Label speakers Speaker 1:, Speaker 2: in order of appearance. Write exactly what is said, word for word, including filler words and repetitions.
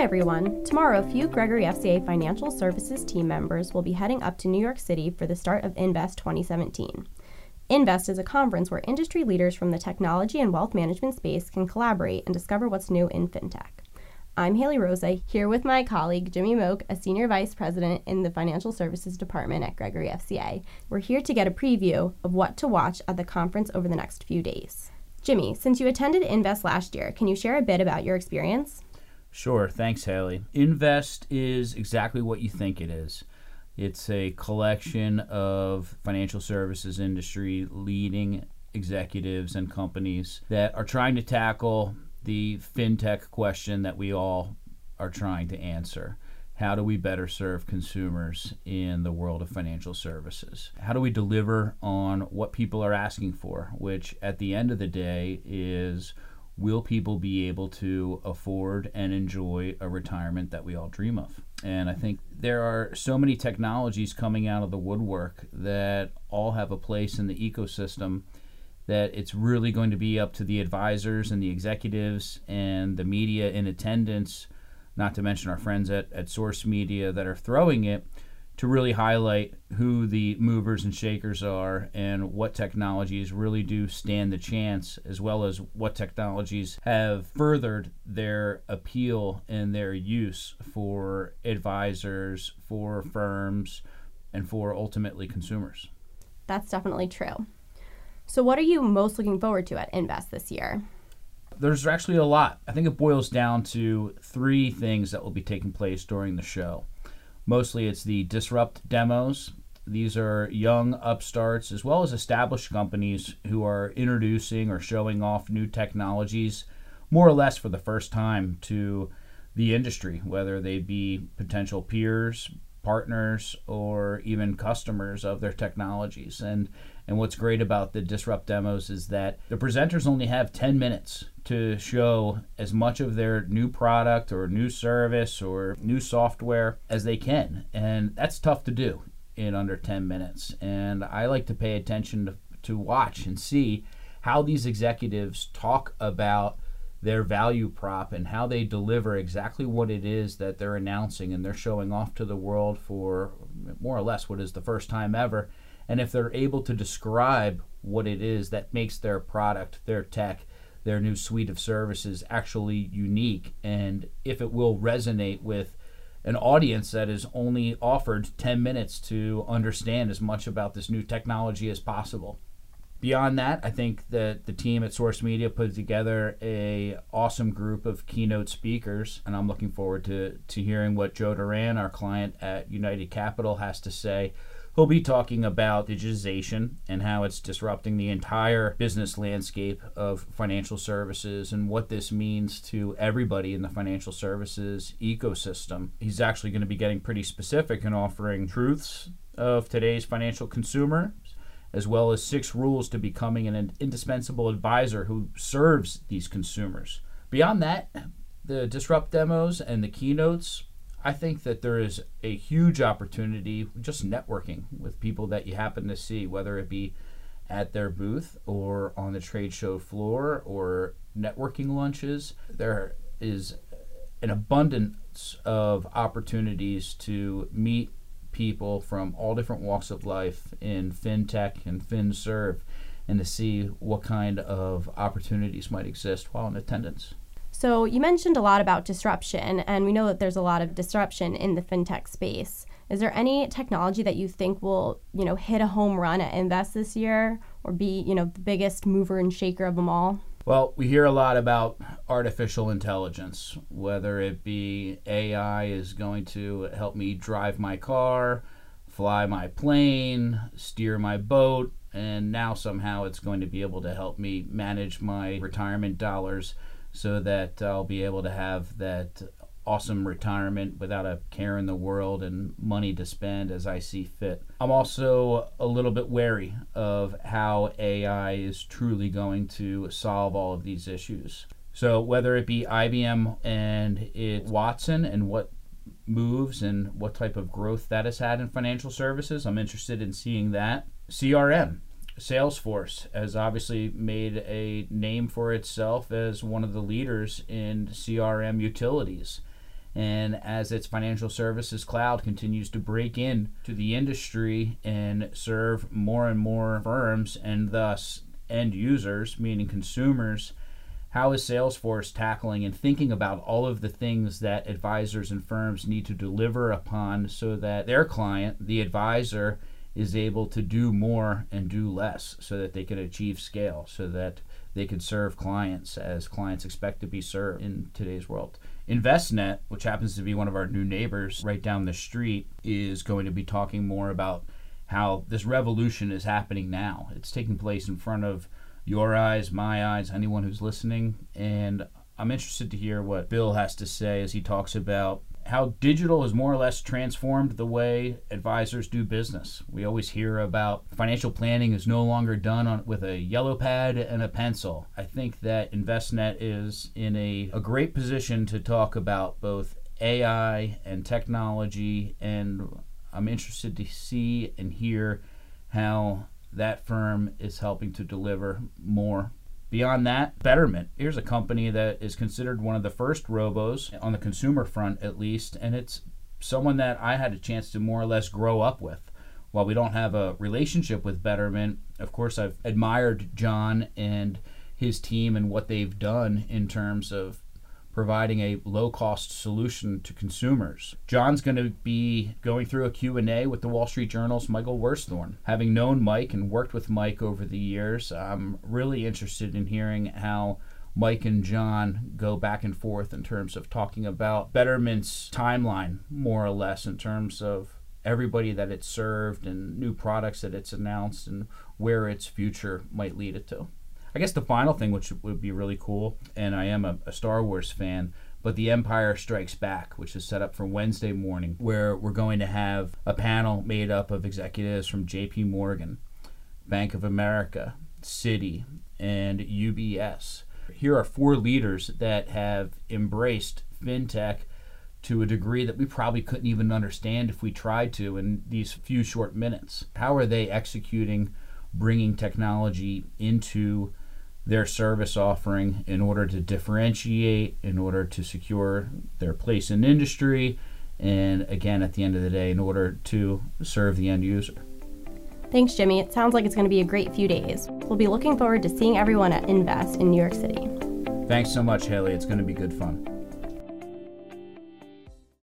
Speaker 1: Hi everyone! Tomorrow, a few Gregory F C A Financial Services team members will be heading up to New York City for the start of Invest twenty seventeen. Invest is a conference where industry leaders from the technology and wealth management space can collaborate and discover what's new in fintech. I'm Haley Rosa, here with my colleague Jimmy Moak, a senior vice president in the financial services department at Gregory F C A. We're here to get a preview of what to watch at the conference over the next few days. Jimmy, since you attended Invest last year, can you share a bit about your experience?
Speaker 2: Sure. Thanks, Haley. Invest is exactly what you think it is. It's a collection of financial services industry leading executives and companies that are trying to tackle the fintech question that we all are trying to answer. How do we better serve consumers in the world of financial services? How do we deliver on what people are asking for, which at the end of the day is, will people be able to afford and enjoy a retirement that we all dream of? And I think there are so many technologies coming out of the woodwork that all have a place in the ecosystem that it's really going to be up to the advisors and the executives and the media in attendance, not to mention our friends at, at Source Media that are throwing it, to really highlight who the movers and shakers are and what technologies really do stand the chance, as well as what technologies have furthered their appeal and their use for advisors, for firms, and for ultimately consumers.
Speaker 1: That's definitely true. So what are you most looking forward to at Invest this year?
Speaker 2: There's actually a lot. I think it boils down to three things that will be taking place during the show. Mostly it's the Disrupt demos. These are young upstarts as well as established companies who are introducing or showing off new technologies more or less for the first time to the industry, whether they be potential peers, partners, or even customers of their technologies. And and what's great about the Disrupt demos is that the presenters only have ten minutes to show as much of their new product or new service or new software as they can. And that's tough to do in under ten minutes. And I like to pay attention to, to watch and see how these executives talk about their value prop and how they deliver exactly what it is that they're announcing and they're showing off to the world for more or less what is the first time ever. And if they're able to describe what it is that makes their product, their tech, their new suite of services actually unique, and if it will resonate with an audience that is only offered ten minutes to understand as much about this new technology as possible. Beyond that, I think that the team at Source Media put together a awesome group of keynote speakers, and I'm looking forward to, to hearing what Joe Duran, our client at United Capital, has to say. He'll be talking about digitization and how it's disrupting the entire business landscape of financial services and what this means to everybody in the financial services ecosystem. He's actually going to be getting pretty specific and offering truths of today's financial consumer, as well as six rules to becoming an indispensable advisor who serves these consumers. Beyond that, the Disrupt demos and the keynotes, I think that there is a huge opportunity just networking with people that you happen to see, whether it be at their booth or on the trade show floor or networking lunches. There is an abundance of opportunities to meet people from all different walks of life in fintech and FinServe, and to see what kind of opportunities might exist while in attendance.
Speaker 1: So you mentioned a lot about disruption, and we know that there's a lot of disruption in the fintech space. Is there any technology that you think will, you know, hit a home run at Invest this year, or be, you know, the biggest mover and shaker of them all?
Speaker 2: Well, we hear a lot about artificial intelligence, whether it be A I is going to help me drive my car, fly my plane, steer my boat, and now somehow it's going to be able to help me manage my retirement dollars so that I'll be able to have that awesome retirement without a care in the world and money to spend as I see fit. I'm also a little bit wary of how A I is truly going to solve all of these issues. So whether it be I B M and it Watson and what moves and what type of growth that has had in financial services, I'm interested in seeing that. C R M. Salesforce has obviously made a name for itself as one of the leaders in C R M utilities. And as its financial services cloud continues to break in to the industry and serve more and more firms and thus end users, meaning consumers, how is Salesforce tackling and thinking about all of the things that advisors and firms need to deliver upon so that their client, the advisor, is able to do more and do less so that they can achieve scale, so that they can serve clients as clients expect to be served in today's world. Envestnet, which happens to be one of our new neighbors right down the street, is going to be talking more about how this revolution is happening now. It's taking place in front of your eyes, my eyes, anyone who's listening, and I'm interested to hear what Bill has to say as he talks about how digital has more or less transformed the way advisors do business. We always hear about financial planning is no longer done on, with a yellow pad and a pencil. I think that Envestnet is in a, a great position to talk about both A I and technology, and I'm interested to see and hear how that firm is helping to deliver more. Beyond that, Betterment. Here's a company that is considered one of the first robos on the consumer front, at least, and it's someone that I had a chance to more or less grow up with. While we don't have a relationship with Betterment, of course, I've admired John and his team and what they've done in terms of providing a low-cost solution to consumers. John's going to be going through a Q and A with the Wall Street Journal's Michael Worsthorne. Having known Mike and worked with Mike over the years, I'm really interested in hearing how Mike and John go back and forth in terms of talking about Betterment's timeline, more or less, in terms of everybody that it's served and new products that it's announced and where its future might lead it to. I guess the final thing, which would be really cool, and I am a, a Star Wars fan, but The Empire Strikes Back, which is set up for Wednesday morning, where we're going to have a panel made up of executives from J P Morgan, Bank of America, Citi, and U B S. Here are four leaders that have embraced fintech to a degree that we probably couldn't even understand if we tried to in these few short minutes. How are they executing, bringing technology into their service offering in order to differentiate, in order to secure their place in industry, and again, at the end of the day, in order to serve the end user.
Speaker 1: Thanks, Jimmy. It sounds like it's going to be a great few days. We'll be looking forward to seeing everyone at Invest in New York City.
Speaker 2: Thanks so much, Haley. It's going to be good fun.